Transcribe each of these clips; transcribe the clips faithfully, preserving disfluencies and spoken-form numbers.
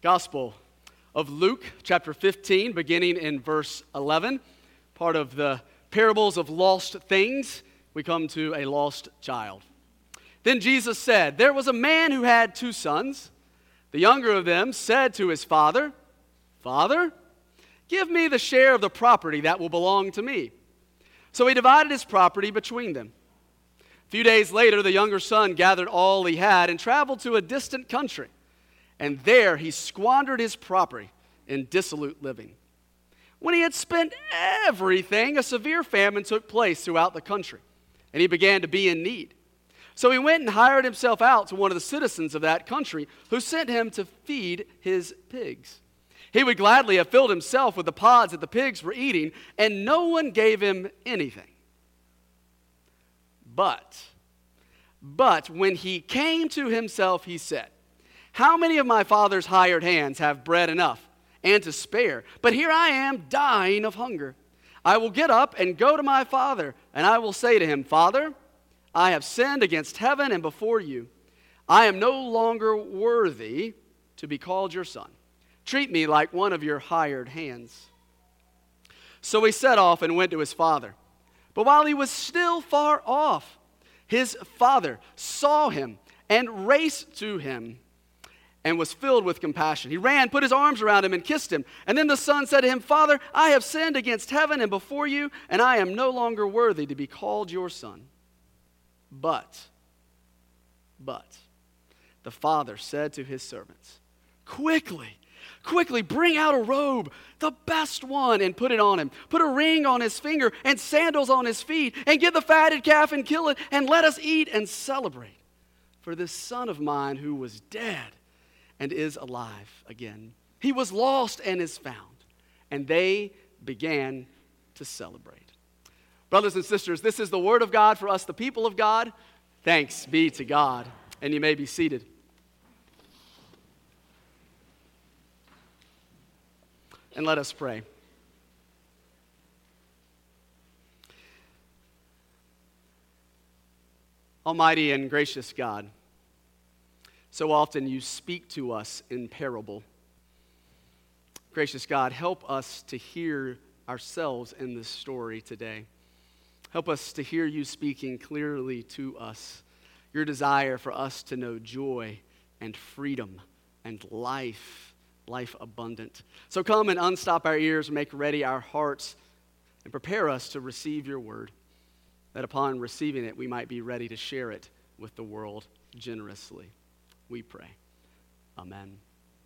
Gospel of Luke, chapter fifteen, beginning in verse eleven, part of the parables of lost things, we come to a lost child. Then Jesus said, "There was a man who had two sons. The younger of them said to his father, 'Father, give me the share of the property that will belong to me.' So he divided his property between them. A few days later, the younger son gathered all he had and traveled to a distant country. And there he squandered his property in dissolute living. When he had spent everything, a severe famine took place throughout the country, and he began to be in need. So he went and hired himself out to one of the citizens of that country, who sent him to feed his pigs. He would gladly have filled himself with the pods that the pigs were eating, and no one gave him anything. But, but when he came to himself, he said, 'How many of my father's hired hands have bread enough and to spare? But here I am dying of hunger. I will get up and go to my father, and I will say to him, Father, I have sinned against heaven and before you. I am no longer worthy to be called your son. Treat me like one of your hired hands.' So he set off and went to his father. But while he was still far off, his father saw him and raced to him and was filled with compassion. He ran, put his arms around him, and kissed him. And then the son said to him, 'Father, I have sinned against heaven and before you, and I am no longer worthy to be called your son.' But, but, the father said to his servants, 'Quickly, quickly bring out a robe, the best one, and put it on him. Put a ring on his finger and sandals on his feet, and get the fatted calf and kill it, and let us eat and celebrate. For this son of mine who was dead and is alive again. He was lost and is found.' And they began to celebrate." Brothers and sisters, this is the word of God for us, the people of God. Thanks be to God. And you may be seated. And let us pray. Almighty and gracious God, so often you speak to us in parable. Gracious God, help us to hear ourselves in this story today. Help us to hear you speaking clearly to us, your desire for us to know joy and freedom and life, life abundant. So come and unstop our ears, make ready our hearts, and prepare us to receive your word, that upon receiving it, we might be ready to share it with the world generously. We pray. Amen.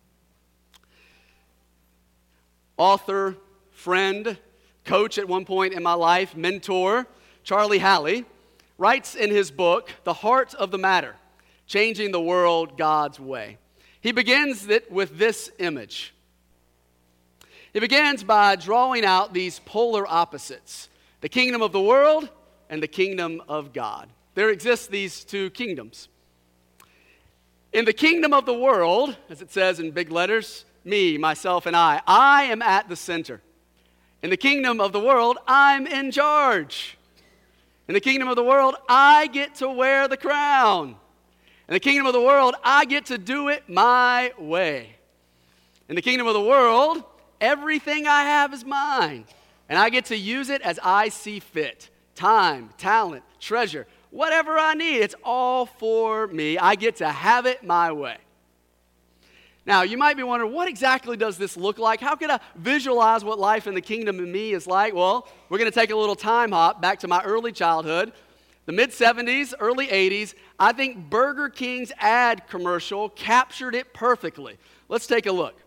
Author, friend, coach at one point in my life, mentor, Charlie Halley, writes in his book, The Heart of the Matter, Changing the World God's Way. He begins it with this image. He begins by drawing out these polar opposites, the kingdom of the world and the kingdom of God. There exist these two kingdoms. In the kingdom of the world, as it says in big letters, me, myself, and I, I am at the center. In the kingdom of the world, I'm in charge. In the kingdom of the world, I get to wear the crown. In the kingdom of the world, I get to do it my way. In the kingdom of the world, everything I have is mine, and I get to use it as I see fit. Time, talent, treasure, whatever I need, it's all for me. I get to have it my way. Now, you might be wondering, what exactly does this look like? How can I visualize what life in the kingdom of me is like? Well, we're going to take a little time hop back to my early childhood, the mid-seventies, early eighties. I think Burger King's ad commercial captured it perfectly. Let's take a look.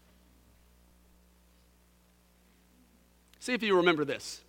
See if you remember this.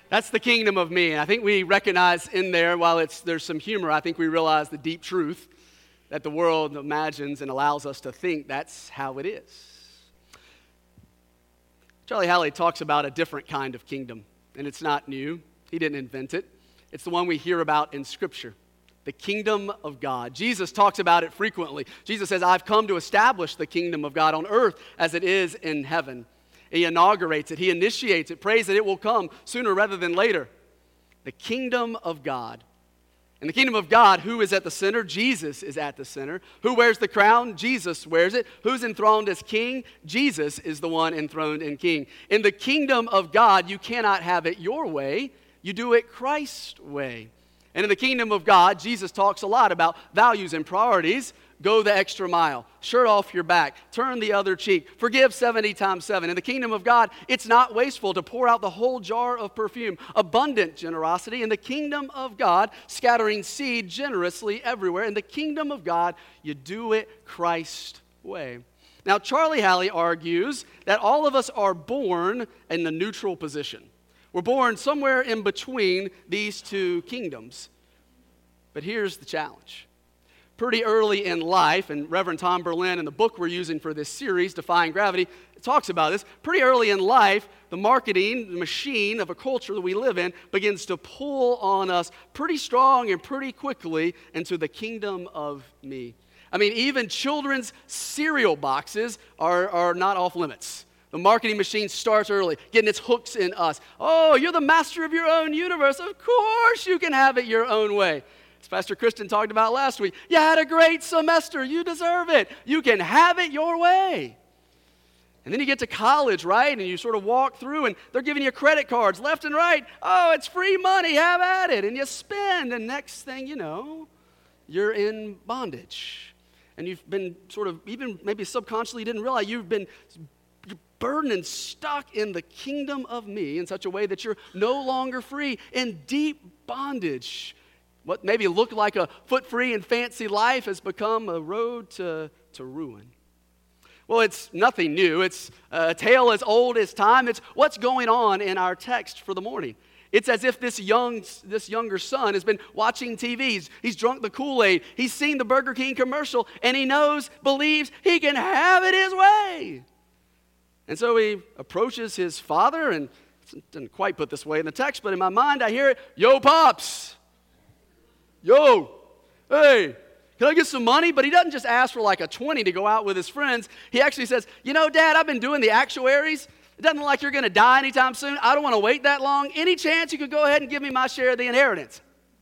That's the kingdom of me. And I think we recognize in there, while it's there's some humor, I think we realize the deep truth that the world imagines and allows us to think that's how it is. Charlie Halley talks about a different kind of kingdom, and it's not new. He didn't invent it. It's the one we hear about in Scripture, the kingdom of God. Jesus talks about it frequently. Jesus says, I've come to establish the kingdom of God on earth as it is in heaven. He inaugurates it. He initiates it, prays that it will come sooner rather than later. The kingdom of God. In the kingdom of God, who is at the center? Jesus is at the center. Who wears the crown? Jesus wears it. Who's enthroned as king? Jesus is the one enthroned and king. In the kingdom of God, you cannot have it your way. You do it Christ's way. And in the kingdom of God, Jesus talks a lot about values and priorities. Go the extra mile. Shirt off your back. Turn the other cheek. Forgive seventy times seven. In the kingdom of God, it's not wasteful to pour out the whole jar of perfume. Abundant generosity. In the kingdom of God, scattering seed generously everywhere. In the kingdom of God, you do it Christ's way. Now, Charlie Halley argues that all of us are born in the neutral position. We're born somewhere in between these two kingdoms. But here's the challenge. Pretty early in life, and Reverend Tom Berlin, in the book we're using for this series, Defying Gravity, talks about this. Pretty early in life, the marketing machine of a culture that we live in begins to pull on us pretty strong and pretty quickly into the kingdom of me. I mean, even children's cereal boxes are, are not off limits. The marketing machine starts early, getting its hooks in us. Oh, you're the master of your own universe. Of course you can have it your own way. As Pastor Kristen talked about last week, you had a great semester. You deserve it. You can have it your way. And then you get to college, right? And you sort of walk through, and they're giving you credit cards left and right. Oh, it's free money. Have at it. And you spend, and next thing you know, you're in bondage. And you've been sort of, even maybe subconsciously didn't realize, you've been you're burdened and stuck in the kingdom of me in such a way that you're no longer free, in deep bondage. What maybe looked like a foot-free and fancy life has become a road to, to ruin. Well, it's nothing new. It's a tale as old as time. It's what's going on in our text for the morning. It's as if this young, this younger son has been watching T V. He's, he's drunk the Kool-Aid. He's seen the Burger King commercial, and he knows, believes he can have it his way. And so he approaches his father, and it doesn't quite put this way in the text, but in my mind I hear it, yo, Pops. Yo, hey, can I get some money? But he doesn't just ask for like a twenty to go out with his friends. He actually says, you know, Dad, I've been doing the actuaries. It doesn't look like you're going to die anytime soon. I don't want to wait that long. Any chance you could go ahead and give me my share of the inheritance?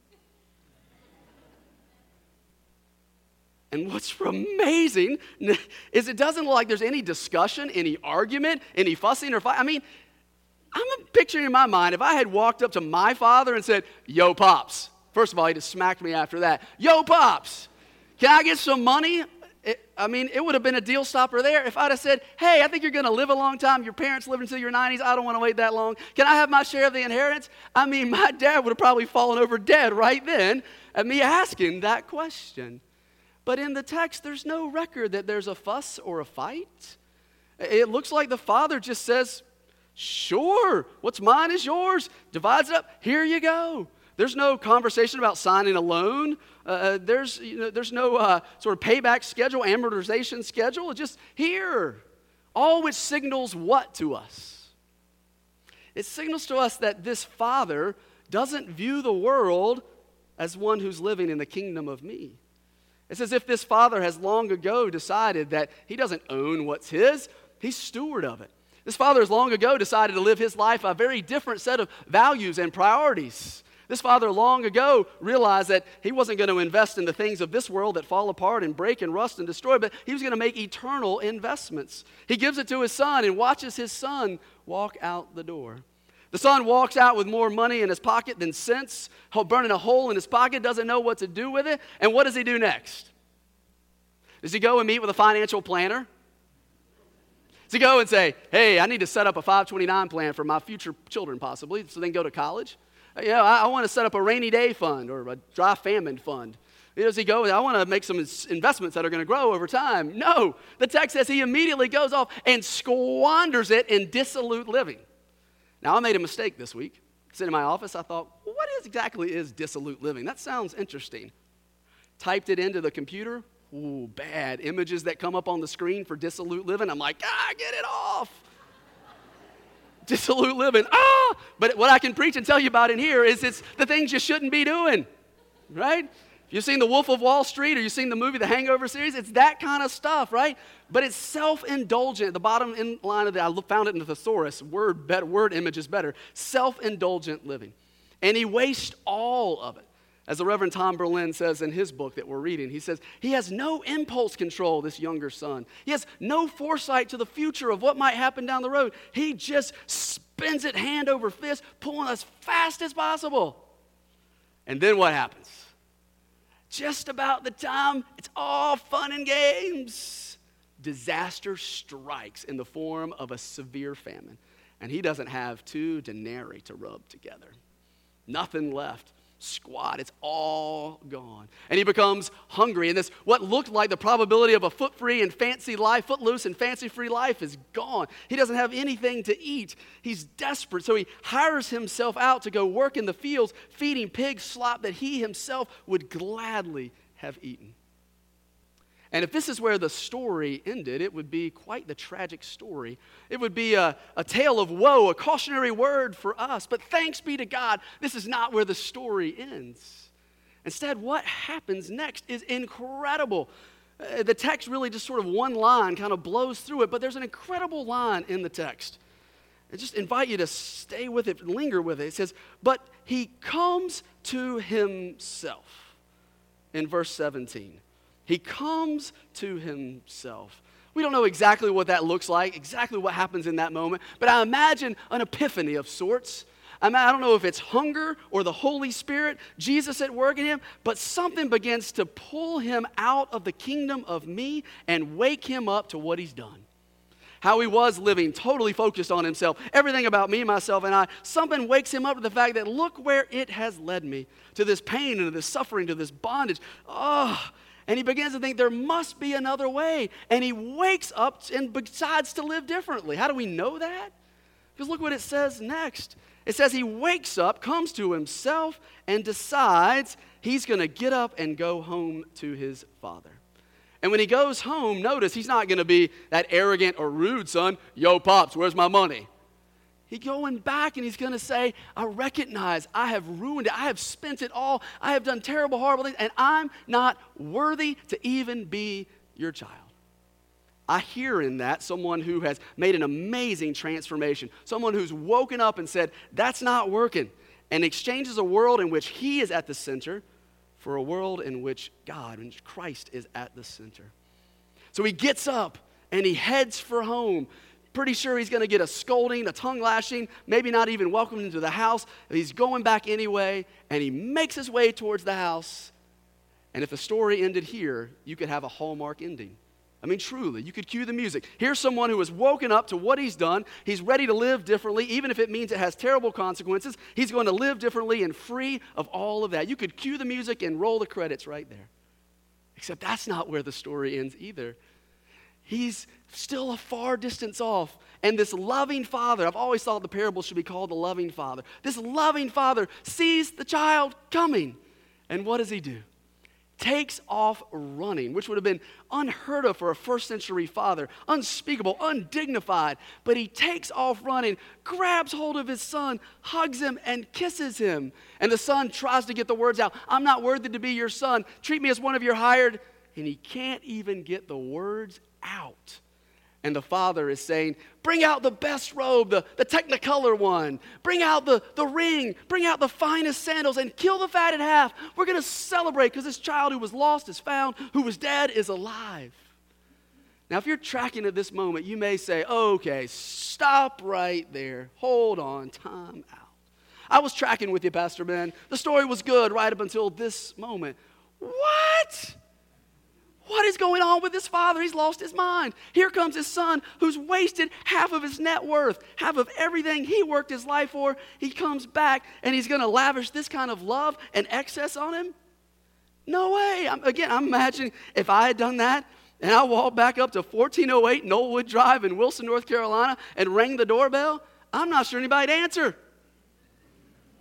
And what's amazing is it doesn't look like there's any discussion, any argument, any fussing or fight. I mean, I'm picturing in my mind, if I had walked up to my father and said, yo, Pops. First of all, he just smacked me after that. Yo, Pops, can I get some money? It, I mean, it would have been a deal stopper there if I'd have said, hey, I think you're going to live a long time. Your parents live until your nineties. I don't want to wait that long. Can I have my share of the inheritance? I mean, my dad would have probably fallen over dead right then at me asking that question. But in the text, there's no record that there's a fuss or a fight. It looks like the father just says, sure, what's mine is yours. Divides it up. Here you go. There's no conversation about signing a loan. Uh, there's, you know, there's no uh, sort of payback schedule, amortization schedule. It's just here. All which signals what to us? It signals to us that this father doesn't view the world as one who's living in the kingdom of me. It's as if this father has long ago decided that he doesn't own what's his. He's steward of it. This father has long ago decided to live his life a very different set of values and priorities. This father long ago realized that he wasn't going to invest in the things of this world that fall apart and break and rust and destroy, but he was going to make eternal investments. He gives it to his son and watches his son walk out the door. The son walks out with more money in his pocket than sense, burning a hole in his pocket, doesn't know what to do with it. And what does he do next? Does he go and meet with a financial planner? Does he go and say, hey, I need to set up a five twenty-nine plan for my future children possibly, so they can go to college? You know, I, I want to set up a rainy day fund or a dry famine fund. Does he go, I want to make some investments that are going to grow over time? No. The text says he immediately goes off and squanders it in dissolute living. Now, I made a mistake this week. Sitting in my office, I thought, well, what is exactly is dissolute living? That sounds interesting. Typed it into the computer. Ooh, bad images that come up on the screen for dissolute living. I'm like, ah, get it off. Dissolute living, ah! But what I can preach and tell you about in here is it's the things you shouldn't be doing, right? If you've seen The Wolf of Wall Street or you've seen the movie The Hangover series, it's that kind of stuff, right? But it's self-indulgent. The bottom in line of it, I found it in the thesaurus, word, better, word image is better, self-indulgent living. And he wastes all of it. As the Reverend Tom Berlin says in his book that we're reading, he says, he has no impulse control, this younger son. He has no foresight to the future of what might happen down the road. He just spins it hand over fist, pulling as fast as possible. And then what happens? Just about the time it's all fun and games, disaster strikes in the form of a severe famine. And he doesn't have two denarii to rub together. Nothing left. Squat, it's all gone. And he becomes hungry, and this, what looked like the probability of a foot-free and fancy life, footloose and fancy-free life is gone. He doesn't have anything to eat. He's desperate, so he hires himself out to go work in the fields, feeding pigs slop that he himself would gladly have eaten. And if this is where the story ended, it would be quite the tragic story. It would be a, a tale of woe, a cautionary word for us. But thanks be to God, this is not where the story ends. Instead, what happens next is incredible. Uh, the text really just sort of one line kind of blows through it, but there's an incredible line in the text. I just invite you to stay with it, linger with it. It says, but he comes to himself in verse seventeen. He comes to himself. We don't know exactly what that looks like, exactly what happens in that moment, but I imagine an epiphany of sorts. I mean, I don't know if it's hunger or the Holy Spirit, Jesus at work in him, but something begins to pull him out of the kingdom of me and wake him up to what he's done. How he was living, totally focused on himself, everything about me, myself, and I. Something wakes him up to the fact that look where it has led me, to this pain and to this suffering, to this bondage. Oh, and he begins to think there must be another way. And he wakes up and decides to live differently. How do we know that? Because look what it says next. It says he wakes up, comes to himself, and decides he's going to get up and go home to his father. And when he goes home, notice he's not going to be that arrogant or rude son. Yo, Pops, where's my money? He's going back and he's going to say, I recognize I have ruined it. I have spent it all. I have done terrible, horrible things, and I'm not worthy to even be your child. I hear in that someone who has made an amazing transformation, someone who's woken up and said, that's not working, and exchanges a world in which he is at the center for a world in which God, in which Christ is at the center. So he gets up and he heads for home. Pretty sure he's going to get a scolding, a tongue lashing, maybe not even welcomed into the house. He's going back anyway, and he makes his way towards the house. And if the story ended here, you could have a Hallmark ending. I mean, truly, you could cue the music. Here's someone who has woken up to what he's done. He's ready to live differently, even if it means it has terrible consequences. He's going to live differently and free of all of that. You could cue the music and roll the credits right there. Except that's not where the story ends either. He's still a far distance off. And this loving father, I've always thought the parable should be called the loving father. This loving father sees the child coming. And what does he do? Takes off running, which would have been unheard of for a first century father, unspeakable, undignified. But he takes off running, grabs hold of his son, hugs him, and kisses him. And the son tries to get the words out, I'm not worthy to be your son. Treat me as one of your hired. And he can't even get the words out. And the father is saying, bring out the best robe, the, the Technicolor one. Bring out the, the ring. Bring out the finest sandals and kill the fatted half. We're going to celebrate because this child who was lost is found, who was dead is alive. Now, if you're tracking at this moment, you may say, okay, stop right there. Hold on, time out. I was tracking with you, Pastor Ben. The story was good right up until this moment. What? What is going on with this father? He's lost his mind. Here comes his son who's wasted half of his net worth, half of everything he worked his life for. He comes back and he's going to lavish this kind of love and excess on him? No way. I'm, again, I'm imagining if I had done that and I walked back up to fourteen oh eight Knollwood Drive in Wilson, North Carolina and rang the doorbell, I'm not sure anybody'd answer.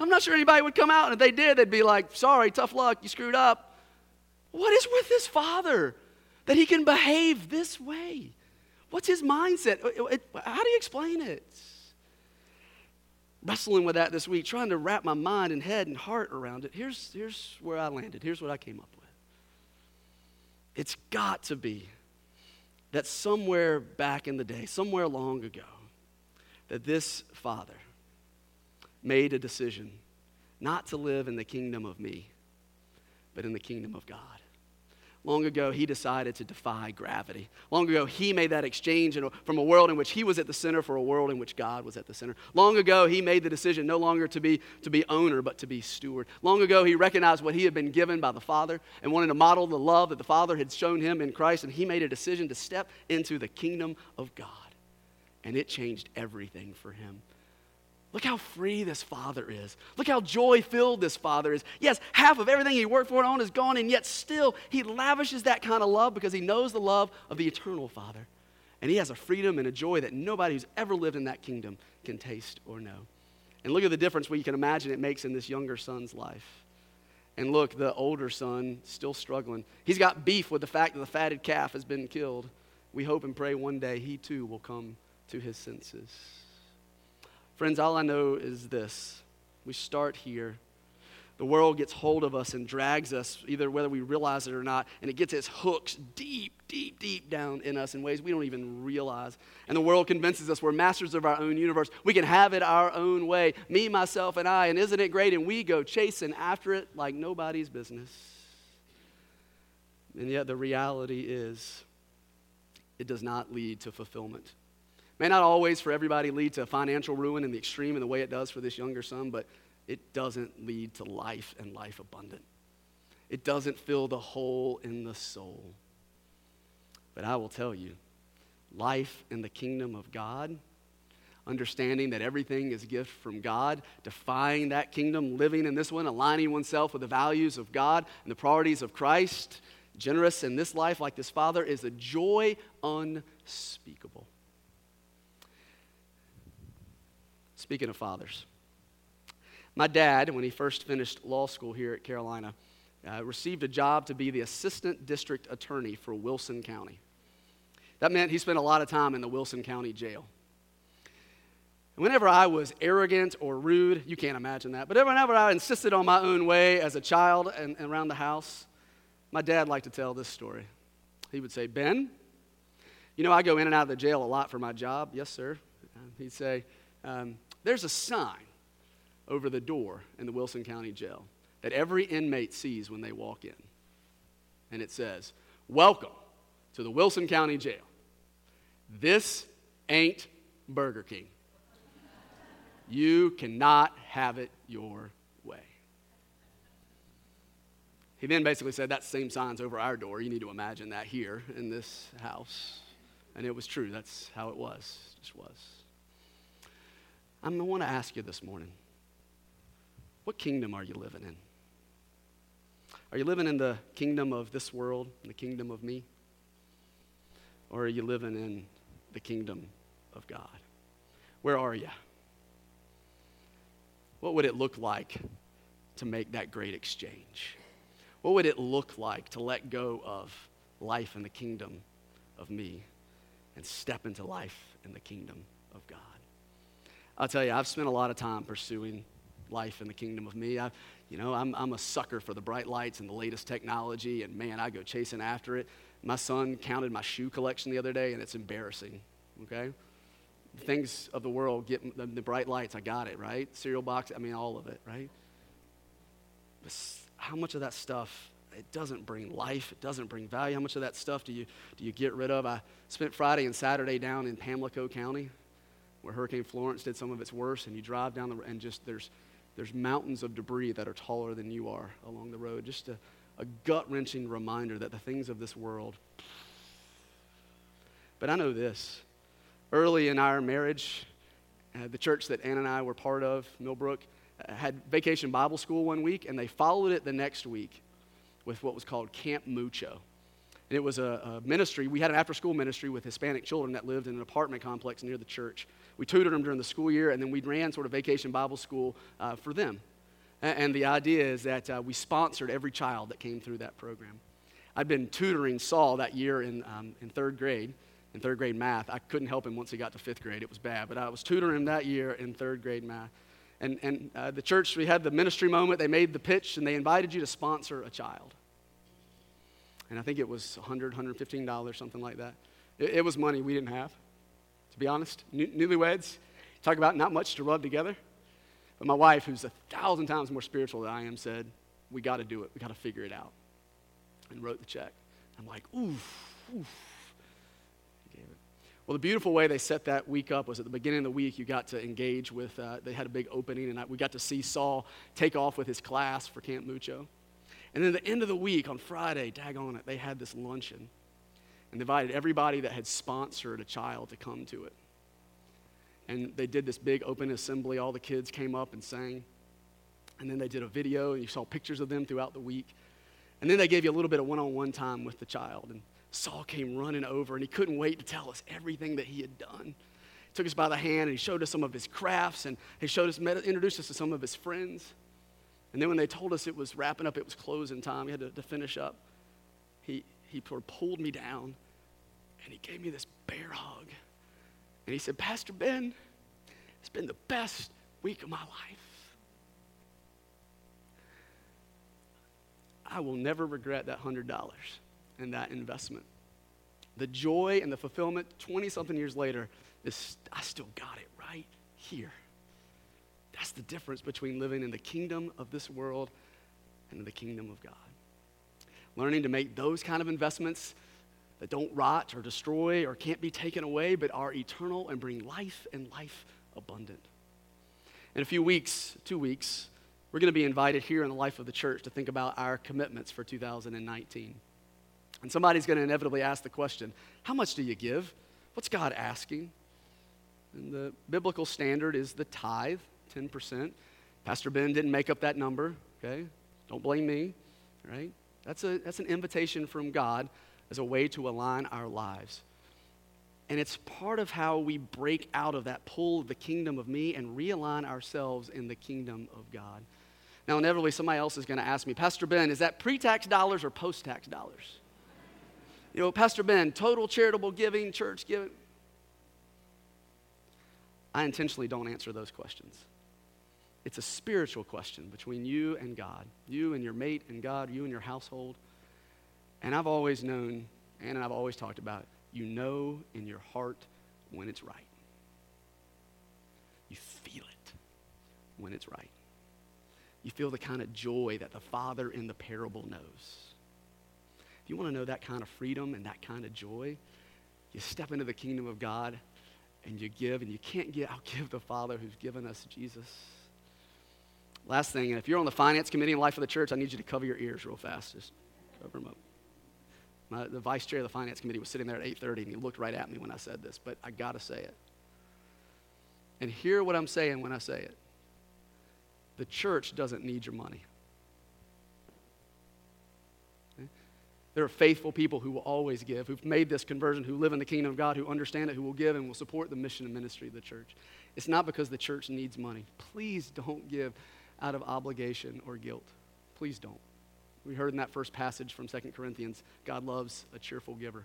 I'm not sure anybody would come out, and if they did, they'd be like, sorry, tough luck, you screwed up. What is with this father that he can behave this way? What's his mindset? How do you explain it? Wrestling with that this week, trying to wrap my mind and head and heart around it. Here's, here's where I landed. Here's what I came up with. It's got to be that somewhere back in the day, somewhere long ago, that this father made a decision not to live in the kingdom of me, but in the kingdom of God. Long ago, he decided to defy gravity. Long ago, he made that exchange from a world in which he was at the center for a world in which God was at the center. Long ago, he made the decision no longer to be, to be owner, but to be steward. Long ago, he recognized what he had been given by the Father and wanted to model the love that the Father had shown him in Christ, and he made a decision to step into the kingdom of God. And it changed everything for him. Look how free this father is. Look how joy-filled this father is. Yes, half of everything he worked for and on is gone, and yet still he lavishes that kind of love because he knows the love of the eternal Father. And he has a freedom and a joy that nobody who's ever lived in that kingdom can taste or know. And look at the difference where you can imagine it makes in this younger son's life. And look, the older son still struggling. He's got beef with the fact that the fatted calf has been killed. We hope and pray one day he too will come to his senses. Friends, all I know is this. We start here. The world gets hold of us and drags us, either whether we realize it or not, and it gets its hooks deep, deep, deep down in us in ways we don't even realize. And the world convinces us we're masters of our own universe. We can have it our own way, me, myself, and I, and isn't it great? And we go chasing after it like nobody's business. And yet the reality is it does not lead to fulfillment. May not always for everybody lead to financial ruin in the extreme in the way it does for this younger son, but it doesn't lead to life and life abundant. It doesn't fill the hole in the soul. But I will tell you, life in the kingdom of God, understanding that everything is a gift from God, defying that kingdom, living in this one, aligning oneself with the values of God and the priorities of Christ, generous in this life like this father, is a joy unspeakable. Speaking of fathers, my dad, when he first finished law school here at Carolina, uh, received a job to be the assistant district attorney for Wilson County. That meant he spent a lot of time in the Wilson County jail. And whenever I was arrogant or rude, you can't imagine that, but whenever I insisted on my own way as a child and, and around the house, my dad liked to tell this story. He would say, Ben, you know I go in and out of the jail a lot for my job. Yes, sir. He'd say, um, there's a sign over the door in the Wilson County Jail that every inmate sees when they walk in. And it says, welcome to the Wilson County Jail. This ain't Burger King. You cannot have it your way. He then basically said that same sign's over our door. You need to imagine that here in this house. And it was true. That's how it was. It just was. I want to ask you this morning, what kingdom are you living in? Are you living in the kingdom of this world, the kingdom of me? Or are you living in the kingdom of God? Where are you? What would it look like to make that great exchange? What would it look like to let go of life in the kingdom of me and step into life in the kingdom of God? I'll tell you, I've spent a lot of time pursuing life in the kingdom of me. I, you know, I'm, I'm a sucker for the bright lights and the latest technology, and man, I go chasing after it. My son counted my shoe collection the other day, and it's embarrassing, okay? The things of the world, get the, the bright lights, I got it, right? Cereal box, I mean, all of it, right? But how much of that stuff, it doesn't bring life, it doesn't bring value. How much of that stuff do you, do you get rid of? I spent Friday and Saturday down in Pamlico County, where Hurricane Florence did some of its worst, and you drive down the and just there's there's mountains of debris that are taller than you are along the road. Just a, a gut-wrenching reminder that the things of this world. But I know this. Early in our marriage, uh, the church that Ann and I were part of, Millbrook, uh, had Vacation Bible School one week, and they followed it the next week with what was called Camp Mucho. And it was a, a ministry. We had an after-school ministry with Hispanic children that lived in an apartment complex near the church. We tutored them during the school year, and then we ran sort of Vacation Bible School uh, for them. And the idea is that uh, we sponsored every child that came through that program. I'd been tutoring Saul that year in, um, in third grade, in third grade math. I couldn't help him once he got to fifth grade. It was bad, but I was tutoring him that year in third grade math. And, and uh, the church, we had the ministry moment. They made the pitch, and they invited you to sponsor a child. And I think it was one hundred dollars, one hundred fifteen dollars, something like that. It, it was money we didn't have, to be honest. New, newlyweds, talk about not much to rub together. But my wife, who's a thousand times more spiritual than I am, said, we got to do it. We got to figure it out. And wrote the check. I'm like, oof, oof. Gave it. Well, the beautiful way they set that week up was at the beginning of the week, you got to engage with, uh, they had a big opening, and I, we got to see Saul take off with his class for Camp Mucho. And then at the end of the week, on Friday, daggone it, they had this luncheon. And they invited everybody that had sponsored a child to come to it. And they did this big open assembly. All the kids came up and sang. And then they did a video, and you saw pictures of them throughout the week. And then they gave you a little bit of one-on-one time with the child. And Saul came running over, and he couldn't wait to tell us everything that he had done. He took us by the hand, and he showed us some of his crafts, and he showed us, introduced us to some of his friends. And then when they told us it was wrapping up, it was closing time, we had to, to finish up, he, he sort of pulled me down, and he gave me this bear hug. And he said, Pastor Ben, it's been the best week of my life. I will never regret that one hundred dollars and that investment. The joy and the fulfillment twenty-something years later is, I still got it right here. That's the difference between living in the kingdom of this world and in the kingdom of God. Learning to make those kind of investments that don't rot or destroy or can't be taken away, but are eternal and bring life and life abundant. In a few weeks, two weeks, we're going to be invited here in the life of the church to think about our commitments for two thousand nineteen. And somebody's going to inevitably ask the question, how much do you give? What's God asking? And the biblical standard is the tithe, ten percent. Pastor Ben didn't make up that number, okay? Don't blame me, right? That's a that's an invitation from God as a way to align our lives. And it's part of how we break out of that pull of the kingdom of me and realign ourselves in the kingdom of God. Now, inevitably, somebody else is going to ask me, Pastor Ben, is that pre-tax dollars or post-tax dollars? You know, Pastor Ben, total charitable giving, church giving. I intentionally don't answer those questions. It's a spiritual question between you and God, you and your mate and God, you and your household. And I've always known, and I've always talked about, you know in your heart when it's right. You feel it when it's right. You feel the kind of joy that the father in the parable knows. If you want to know that kind of freedom and that kind of joy, you step into the kingdom of God and you give, and you can't get, I'll give the Father who's given us Jesus. Last thing, and if you're on the finance committee and life of the church, I need you to cover your ears real fast. Just cover them up. My, the vice chair of the finance committee was sitting there at eight thirty, and he looked right at me when I said this, but I got to say it. And hear what I'm saying when I say it. The church doesn't need your money. Okay? There are faithful people who will always give, who've made this conversion, who live in the kingdom of God, who understand it, who will give and will support the mission and ministry of the church. It's not because the church needs money. Please don't give out of obligation or guilt. Please don't. We heard in that first passage from Second Corinthians, God loves a cheerful giver.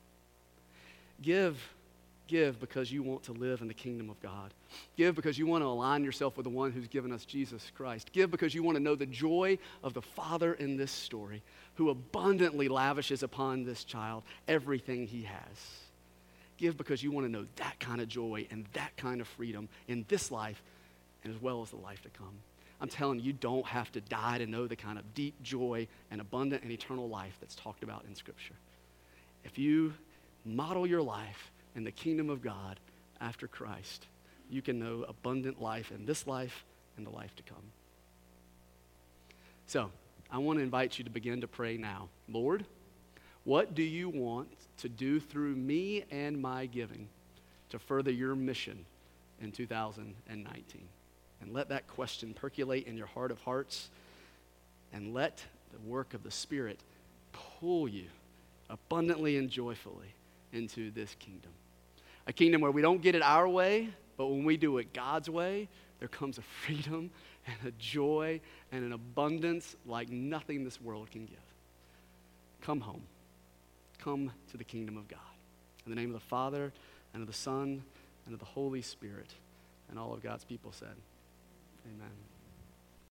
Give, give because you want to live in the kingdom of God. Give because you want to align yourself with the one who's given us Jesus Christ. Give because you want to know the joy of the Father in this story, who abundantly lavishes upon this child everything he has. Give because you want to know that kind of joy and that kind of freedom in this life and as well as the life to come. I'm telling you, you don't have to die to know the kind of deep joy and abundant and eternal life that's talked about in Scripture. If you model your life in the kingdom of God after Christ, you can know abundant life in this life and the life to come. So, I want to invite you to begin to pray now. Lord, what do you want to do through me and my giving to further your mission in two thousand nineteen? And let that question percolate in your heart of hearts, and let the work of the Spirit pull you abundantly and joyfully into this kingdom. A kingdom where we don't get it our way, But when we do it God's way, there comes a freedom and a joy and an abundance like nothing this world can give. Come home. Come to the kingdom of God. In the name of the Father, and of the Son, and of the Holy Spirit. And all of God's people said, amen.